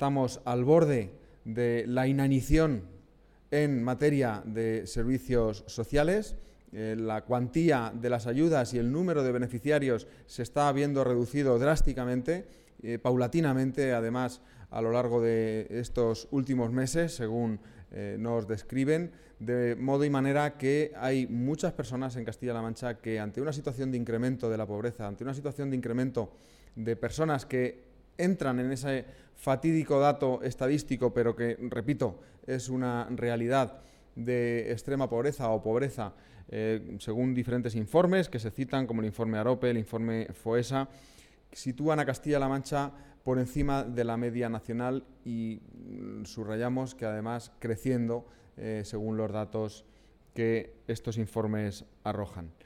estamos al borde de la inanición en materia de servicios sociales. La cuantía de las ayudas y el número de beneficiarios se está viendo reducido drásticamente, paulatinamente, además, a lo largo de estos últimos meses, según nos describen, de modo y manera que hay muchas personas en Castilla-La Mancha que, ante una situación de incremento de la pobreza, ante una situación de incremento de personas que entran en ese fatídico dato estadístico, pero que, repito, es una realidad de extrema pobreza o pobreza, según diferentes informes que se citan, como el informe AROPE, el informe FOESA, sitúan a Castilla-La Mancha por encima de la media nacional y subrayamos que además creciendo según los datos que estos informes arrojan.